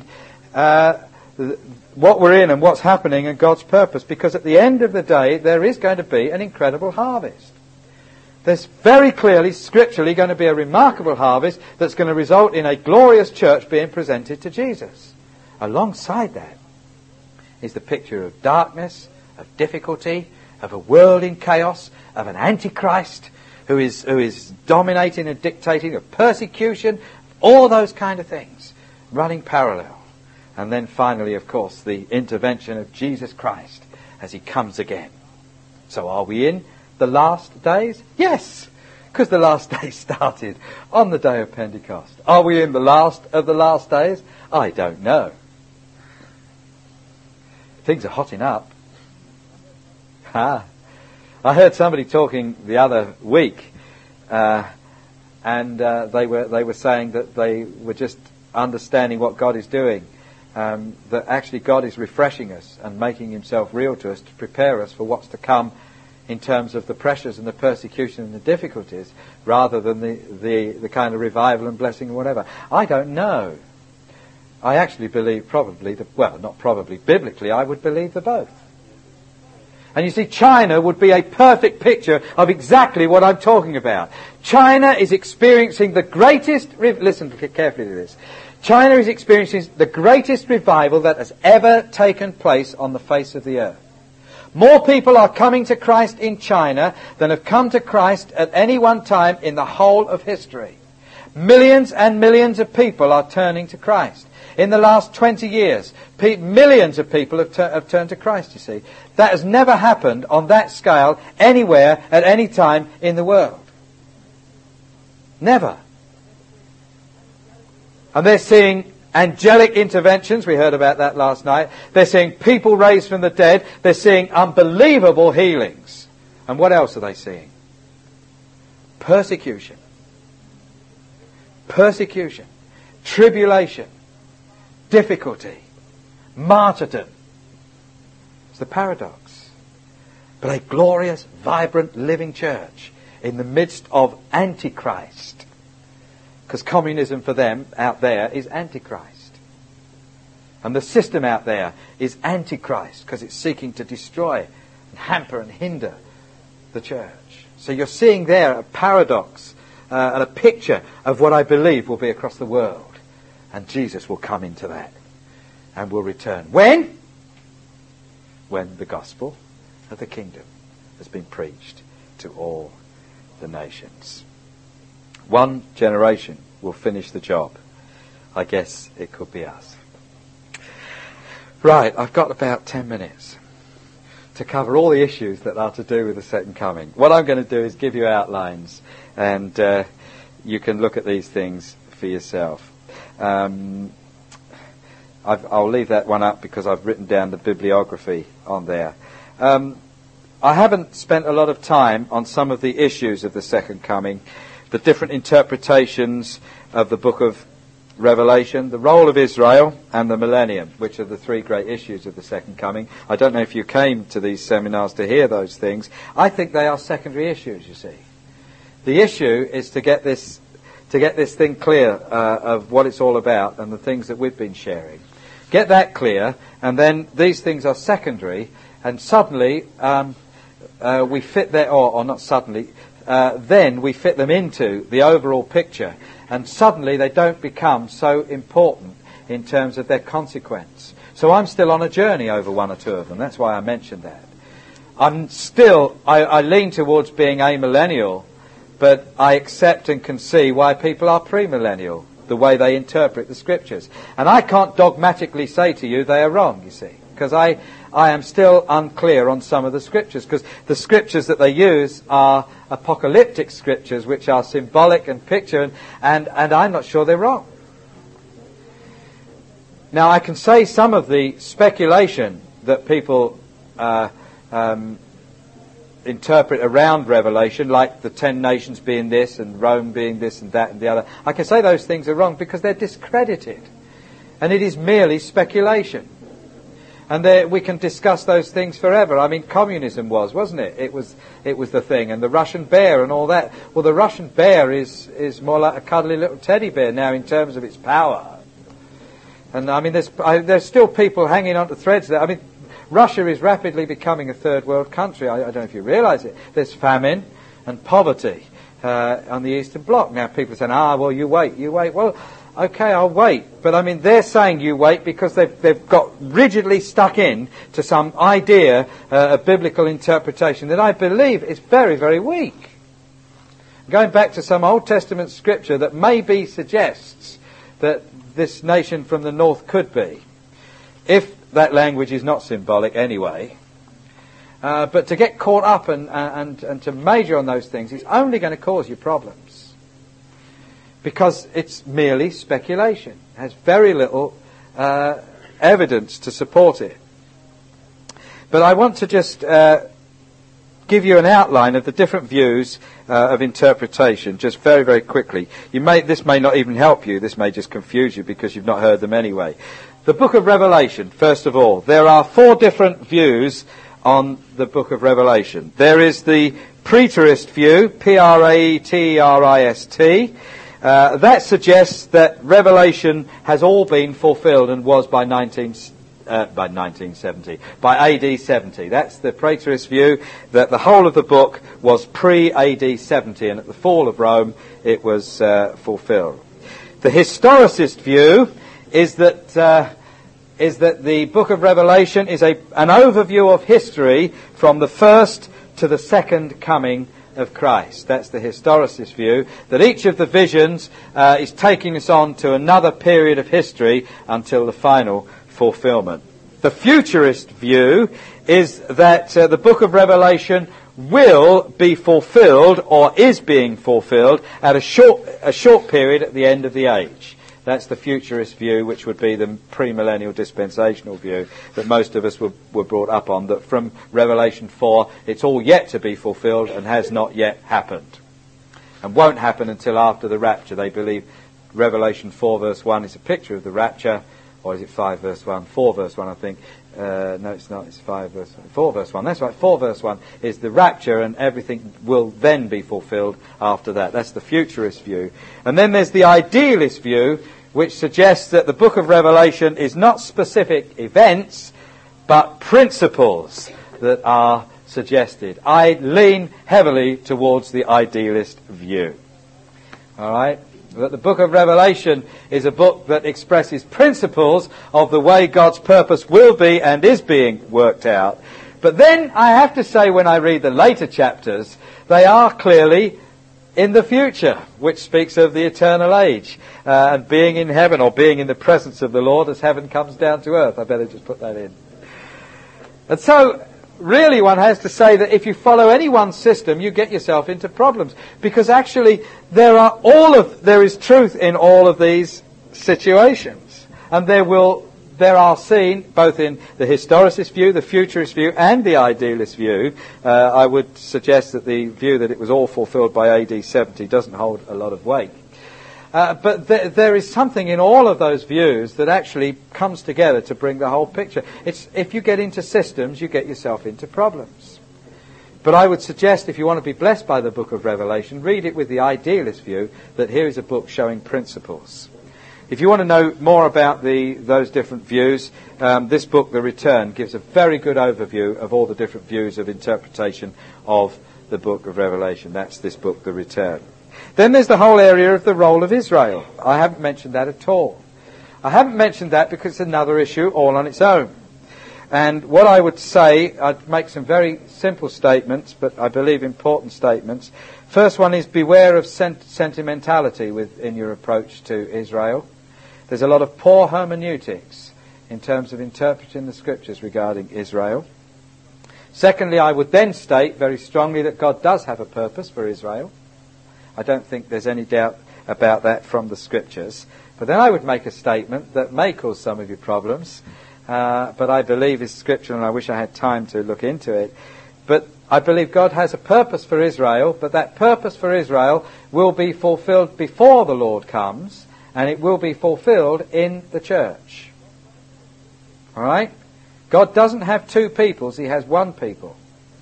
what we're in and what's happening and God's purpose, because at the end of the day there is going to be an incredible harvest. There's very clearly, scripturally, going to be a remarkable harvest that's going to result in a glorious church being presented to Jesus. Alongside that is the picture of darkness, of difficulty, of a world in chaos, of an antichrist who is dominating and dictating, of persecution, all those kind of things running parallel. And then finally, of course, the intervention of Jesus Christ as He comes again. So are we in the last days? Yes, Because the last day started on the day of Pentecost. Are we in the last of the last days? I don't know. Things are hotting up. I heard somebody talking the other week, and they were saying that they were just understanding what God is doing. That actually God is refreshing us and making himself real to us to prepare us for what's to come in terms of the pressures and the persecution and the difficulties, rather than the kind of revival and blessing and whatever. I don't know. I actually believe biblically I would believe the both. And you see, China would be a perfect picture of exactly what I'm talking about. China is experiencing the greatest, listen carefully to this, China is experiencing the greatest revival that has ever taken place on the face of the earth. More people are coming to Christ in China than have come to Christ at any one time in the whole of history. Millions and millions of people are turning to Christ. In the last 20 years, millions of people have turned to Christ, you see. That has never happened on that scale anywhere at any time in the world. Never. And they're seeing angelic interventions. We heard about that last night. They're seeing people raised from the dead. They're seeing unbelievable healings. And what else are they seeing? Persecution. Persecution. Tribulation. Difficulty. Martyrdom. It's the paradox. But a glorious, vibrant, living church in the midst of Antichrist. Because communism for them out there is Antichrist. And the system out there is Antichrist because it's seeking to destroy and hamper and hinder the church. So you're seeing there a paradox and a picture of what I believe will be across the world. And Jesus will come into that and will return. When? When the gospel of the kingdom has been preached to all the nations. One generation will finish the job. I guess it could be us. Right, I've got about 10 minutes to cover all the issues that are to do with the second coming. What I'm going to do is give you outlines, and you can look at these things for yourself. I'll leave that one up because I've written down the bibliography on there. I haven't spent a lot of time on some of the issues of the second coming, the different interpretations of the book of Revelation, the role of Israel, and the millennium, which are the three great issues of the second coming. I don't know if you came to these seminars to hear those things. I think they are secondary issues, you see. The issue is to get this thing clear of what it's all about and the things that we've been sharing. Get that clear, and then these things are secondary, and suddenly we fit there, or not suddenly, then we fit them into the overall picture, and suddenly they don't become so important in terms of their consequence. So I'm still on a journey over one or two of them. That's why I mentioned that. I lean towards being amillennial, but I accept and can see why people are premillennial, the way they interpret the scriptures. And I can't dogmatically say to you they are wrong, you see, because I am still unclear on some of the scriptures, because the scriptures that they use are apocalyptic scriptures, which are symbolic and picture, and I'm not sure they're wrong. Now, I can say some of the speculation that people interpret around Revelation, like the 10 nations being this and Rome being this and that and the other. I can say those things are wrong because they're discredited, and it is merely speculation. And we can discuss those things forever. I mean, communism wasn't it? It was the thing, and the Russian bear and all that. Well, the Russian bear is more like a cuddly little teddy bear now in terms of its power. And I mean, there's still people hanging on to threads there. I mean, Russia is rapidly becoming a third world country. I don't know if you realise it. There's famine and poverty on the Eastern Bloc. Now people are saying, well, you wait. Well, okay, I'll wait. But I mean, they're saying you wait because they've got rigidly stuck in to some idea of biblical interpretation that I believe is very, very weak. Going back to some Old Testament scripture that maybe suggests that this nation from the north could be, if that language is not symbolic anyway, But to get caught up and to major on those things is only going to cause you problems. Because it's merely speculation. It has very little evidence to support it. But I want to just give you an outline of the different views of interpretation, just very, very quickly. This may not even help you. This may just confuse you because you've not heard them anyway. The book of Revelation, first of all. There are 4 different views on the book of Revelation. There is the preterist view, Preterist. That suggests that Revelation has all been fulfilled and was by AD 70. That's the preterist view, that the whole of the book was pre-AD 70, and at the fall of Rome it was fulfilled. The historicist view is that the book of Revelation is an overview of history from the first to the second coming of Christ. That's the historicist view, that each of the visions is taking us on to another period of history until the final fulfillment. The futurist view is that the book of Revelation will be fulfilled or is being fulfilled at a short period at the end of the age. That's the futurist view, which would be the premillennial dispensational view that most of us were brought up on, that from Revelation 4 it's all yet to be fulfilled and has not yet happened and won't happen until after the rapture. They believe Revelation 4 verse 1 is a picture of the rapture. Or is it 5 verse 1? 4 verse 1, I think. No, it's not. It's 5 verse 1. 4 verse 1. That's right. 4 verse 1 is the rapture, and everything will then be fulfilled after that. That's the futurist view. And then there's the idealist view, which suggests that the book of Revelation is not specific events, but principles that are suggested. I lean heavily towards the idealist view. All right? That the book of Revelation is a book that expresses principles of the way God's purpose will be and is being worked out. But then I have to say, when I read the later chapters, they are clearly in the future, which speaks of the eternal age and being in heaven, or being in the presence of the Lord as heaven comes down to earth. I better just put that in. And so, really, one has to say that if you follow any one system, you get yourself into problems. Because actually, there is truth in all of these situations. And there are seen, both in the historicist view, the futurist view, and the idealist view. I would suggest that the view that it was all fulfilled by AD 70 doesn't hold a lot of weight. But there is something in all of those views that actually comes together to bring the whole picture. If you get into systems, you get yourself into problems. But I would suggest, if you want to be blessed by the book of Revelation, read it with the idealist view, that here is a book showing principles. If you want to know more about those different views, this book, The Return, gives a very good overview of all the different views of interpretation of the book of Revelation. That's this book, The Return. Then there's the whole area of the role of Israel. I haven't mentioned that at all. I haven't mentioned that because it's another issue all on its own. And what I would say, I'd make some very simple statements, but I believe important statements. First one is, beware of sentimentality in your approach to Israel. There's a lot of poor hermeneutics in terms of interpreting the scriptures regarding Israel. Secondly, I would then state very strongly that God does have a purpose for Israel. I don't think there's any doubt about that from the scriptures. But then I would make a statement that may cause some of you problems, but I believe is scriptural, and I wish I had time to look into it. But I believe God has a purpose for Israel, but that purpose for Israel will be fulfilled before the Lord comes, and it will be fulfilled in the church. All right? God doesn't have two peoples, he has one people.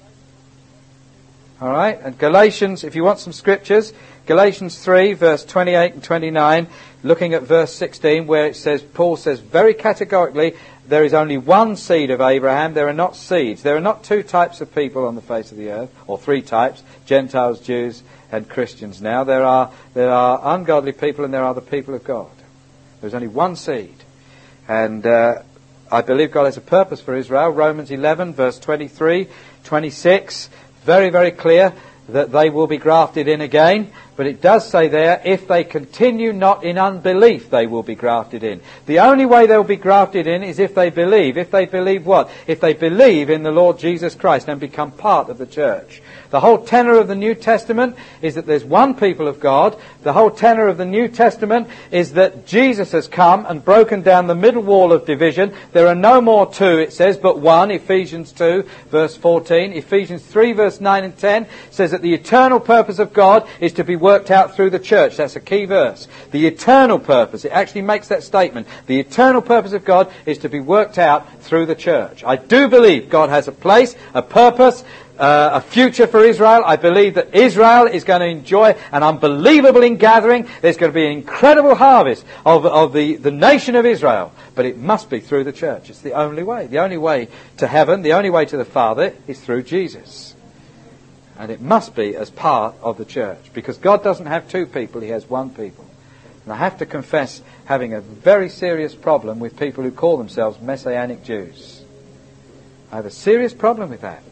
All right? And Galatians, if you want some scriptures, Galatians 3, verse 28 and 29, looking at verse 16, where it says, Paul says very categorically, there is only one seed of Abraham. There are not seeds. There are not two types of people on the face of the earth, or three types, Gentiles, Jews, and Christians now. There are ungodly people and there are the people of God. There's only one seed. And I believe God has a purpose for Israel. Romans 11, verse 23, 26, very, very clear that they will be grafted in again. But it does say there, if they continue not in unbelief, they will be grafted in. The only way they'll be grafted in is if they believe. If they believe what? If they believe in the Lord Jesus Christ and become part of the church. The whole tenor of the New Testament is that there's one people of God. The whole tenor of the New Testament is that Jesus has come and broken down the middle wall of division. There are no more two, it says, but one, Ephesians 2, verse 14. Ephesians 3, verse 9 and 10 says that the eternal purpose of God is to be worked out through the church. That's a key verse. The eternal purpose, it actually makes that statement. The eternal purpose of God is to be worked out through the church. I do believe God has a place, a purpose, a future for Israel. I believe that Israel is going to enjoy an unbelievable ingathering. There's going to be an incredible harvest of the nation of Israel. But it must be through the church. It's the only way. The only way to heaven, the only way to the Father is through Jesus. And it must be as part of the church. Because God doesn't have two people, He has one people. And I have to confess having a very serious problem with people who call themselves Messianic Jews. I have a serious problem with that.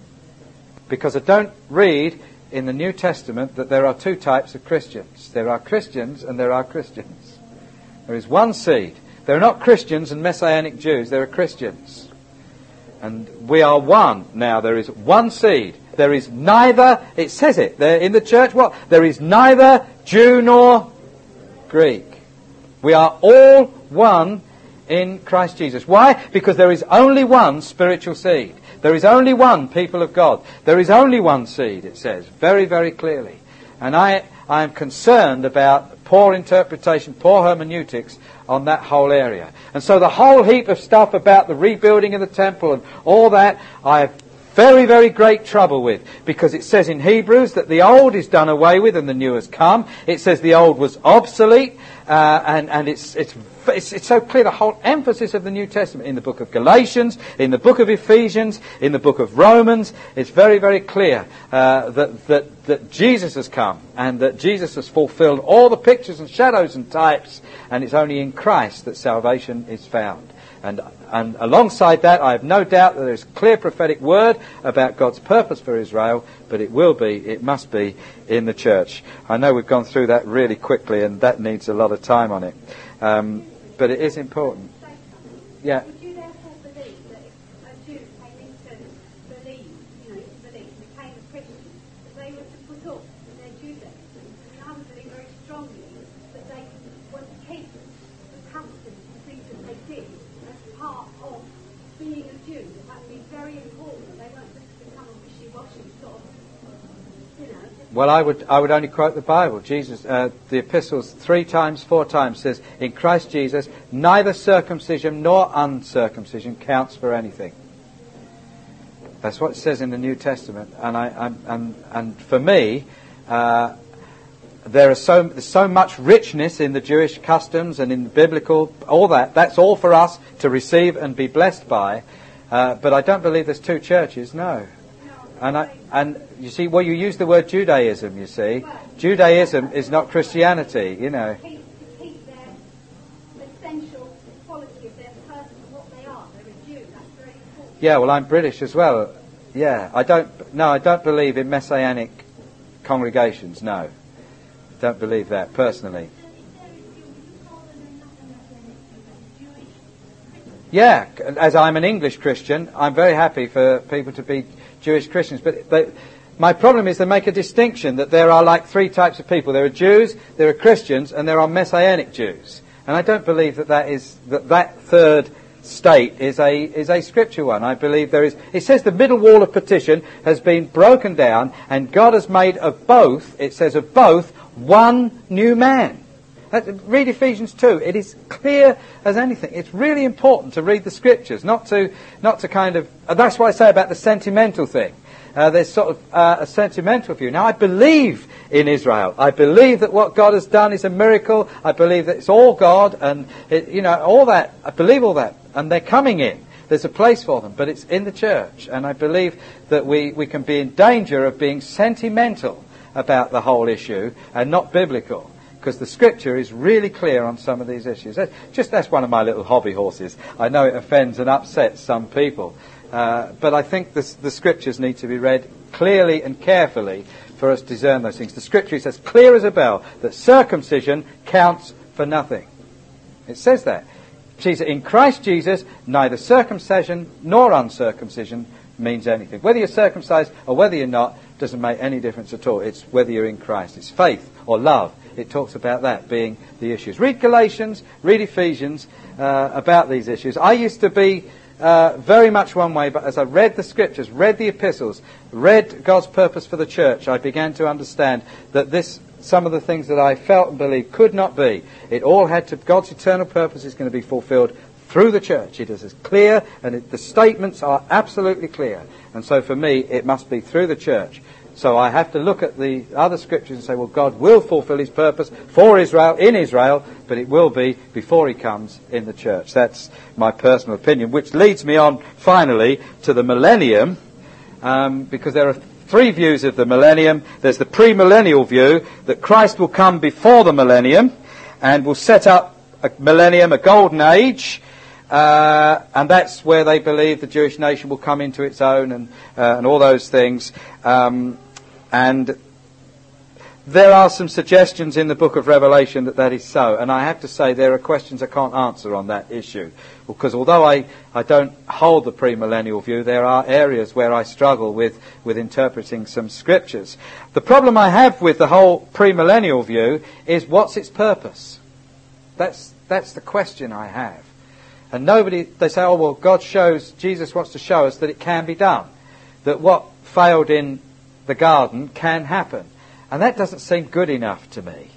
Because I don't read in the New Testament that there are two types of Christians. There are Christians and there are Christians. There is one seed. There are not Christians and Messianic Jews. There are Christians. And we are one now. There is one seed. There is neither, it says it there in the church, what? There is neither Jew nor Greek. We are all one in Christ Jesus. Why? Because there is only one spiritual seed. There is only one people of God. There is only one seed, it says, very, very clearly. And I am concerned about poor interpretation, poor hermeneutics on that whole area. And so the whole heap of stuff about the rebuilding of the temple and all that, I have very, very great trouble with. Because it says in Hebrews that the old is done away with and the new has come. It says the old was obsolete. And it's so clear, the whole emphasis of the New Testament in the book of Galatians, in the book of Ephesians, in the book of Romans, it's very, very clear that Jesus has come and that Jesus has fulfilled all the pictures and shadows and types, and it's only in Christ that salvation is found. And alongside that, I have no doubt that there is clear prophetic word about God's purpose for Israel, but it must be in the church. I know we've gone through that really quickly, and that needs a lot of time on it. But it is important. Yeah. Would you therefore believe that if a Jew came into believe, became a Christian, that they were to put up with their Judaism? I would believe very strongly that they were to keep the customs and things that they did as part of being a Jew. That would be very important. They weren't just to become a wishy-washy sort of, Well, I would only quote the Bible. Jesus, the epistles 3 times, 4 times says, in Christ Jesus, neither circumcision nor uncircumcision counts for anything. That's what it says in the New Testament. And for me, there's so much richness in the Jewish customs and in the biblical, all that. That's all for us to receive and be blessed by. But I don't believe there's two churches, no. And you see, well, you use the word Judaism, you see. Judaism is not Christianity, To keep their essential quality of their person, what they are. They're a Jew. That's very important. Yeah, well, I'm British as well. Yeah, I don't believe in messianic congregations, no. Don't believe that, personally. Yeah, as I'm an English Christian, I'm very happy for people to be Jewish Christians, but my problem is they make a distinction that there are like 3 types of people. There are Jews, there are Christians, and there are Messianic Jews. And I don't believe that third state is a scripture one. I believe there is. It says the middle wall of partition has been broken down, and God has made of both. It says of both one new man. Read Ephesians 2. It is clear as anything. It's really important to read the scriptures, not to kind of. That's what I say about the sentimental thing. There's sort of a sentimental view. Now, I believe in Israel. I believe that what God has done is a miracle. I believe that it's all God, and all that. I believe all that, and they're coming in. There's a place for them, but it's in the church, and I believe that we can be in danger of being sentimental about the whole issue and not biblical. Because the scripture is really clear on some of these issues. That's one of my little hobby horses. I know it offends and upsets some people. But I think the scriptures need to be read clearly and carefully for us to discern those things. The Scripture is as clear as a bell that circumcision counts for nothing. It says that. In Christ Jesus, neither circumcision nor uncircumcision means anything. Whether you're circumcised or whether you're not doesn't make any difference at all. It's whether you're in Christ. It's faith or love. It talks about that being the issues. Read Galatians, read Ephesians about these issues. I used to be very much one way, but as I read the Scriptures, read the epistles, read God's purpose for the church, I began to understand that some of the things that I felt and believed could not be. It all had to, God's eternal purpose is going to be fulfilled through the church. It is as clear, and the statements are absolutely clear. And so for me, it must be through the church. So I have to look at the other Scriptures and say, well, God will fulfill His purpose for Israel, in Israel, but it will be before He comes in the church. That's my personal opinion, which leads me on, finally, to the millennium, because there are three views of the millennium. There's the premillennial view, that Christ will come before the millennium, and will set up a millennium, a golden age, and that's where they believe the Jewish nation will come into its own, and all those things. And there are some suggestions in the book of Revelation that is so. And I have to say there are questions I can't answer on that issue. Because although I don't hold the premillennial view, there are areas where I struggle with interpreting some Scriptures. The problem I have with the whole premillennial view is, what's its purpose? That's the question I have. And they say, oh, well, Jesus wants to show us that it can be done. That what failed in the garden can happen. And that doesn't seem good enough to me.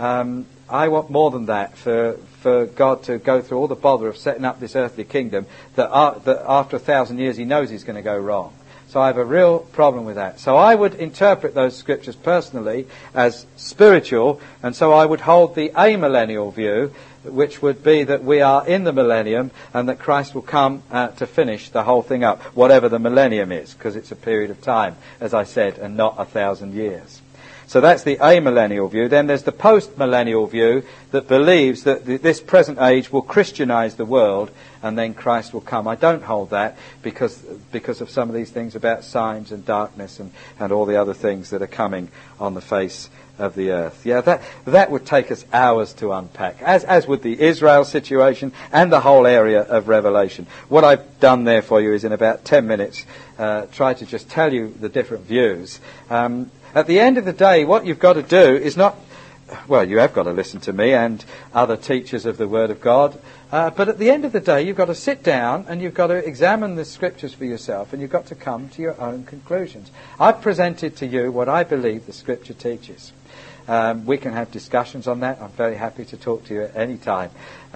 I want more than that for God to go through all the bother of setting up this earthly kingdom that after 1,000 years He knows He's going to go wrong. So I have a real problem with that. So I would interpret those Scriptures personally as spiritual, and so I would hold the amillennial view, which would be that we are in the millennium and that Christ will come to finish the whole thing up, whatever the millennium is, because it's a period of time, as I said, and not 1,000 years. So that's the amillennial view. Then there's the post-millennial view that believes that this present age will Christianize the world and then Christ will come. I don't hold that because of some of these things about signs and darkness and all the other things that are coming on the face of the earth. Yeah, that would take us hours to unpack, as would the Israel situation and the whole area of Revelation. What I've done there for you is, in about 10 minutes, try to just tell you the different views. At the end of the day, what you've got to do is not... Well, you have got to listen to me and other teachers of the Word of God. But at the end of the day, you've got to sit down and you've got to examine the Scriptures for yourself, and you've got to come to your own conclusions. I've presented to you what I believe the Scripture teaches. We can have discussions on that. I'm very happy to talk to you at any time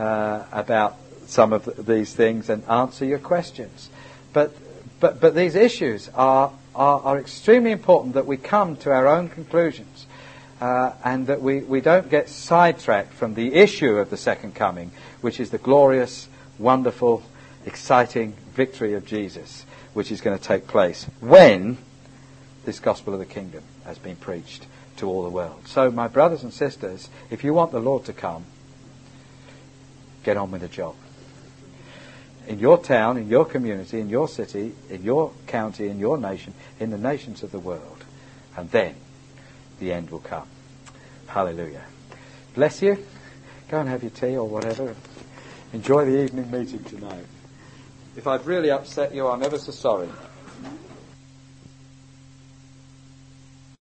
about some of these things and answer your questions. But these issues are extremely important, that we come to our own conclusions and that we don't get sidetracked from the issue of the second coming, which is the glorious, wonderful, exciting victory of Jesus, which is going to take place when this gospel of the kingdom has been preached to all the world. So, my brothers and sisters, if you want the Lord to come, get on with the job. In your town, in your community, in your city, in your county, in your nation, in the nations of the world. And then the end will come. Hallelujah. Bless you. Go and have your tea or whatever. Enjoy the evening meeting tonight. If I've really upset you, I'm ever so sorry.